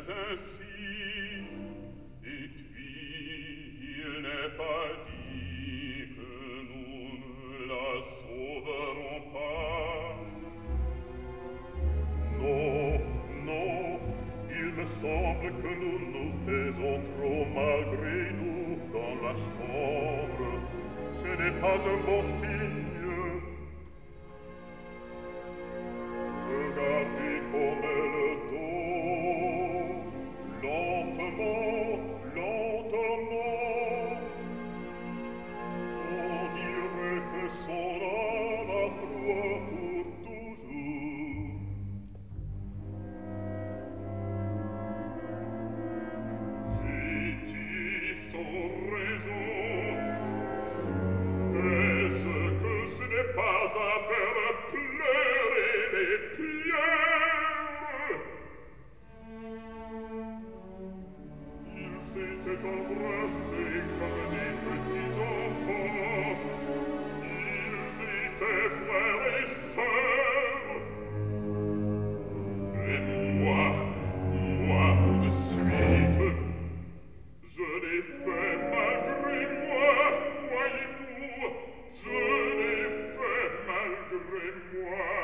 ainsi, et puis il n'est pas dit que nous ne la sauverons pas. Non, non, il me semble que nous nous taisons trop malgré nous dans la chambre. Ce n'est pas un bon signe. Regardez comme elle dort, lentement, lentement. On dirait que son âme a froid pour toujours. J'ai dit sans raison. Est-ce que ce n'est pas à faire pleurer les pierres? Ils s'étaient embrassés comme des petits enfants. Ils étaient frères et sœurs. Et moi, tout de suite, je l'ai fait malgré moi, voyez-vous, je l'ai fait malgré moi.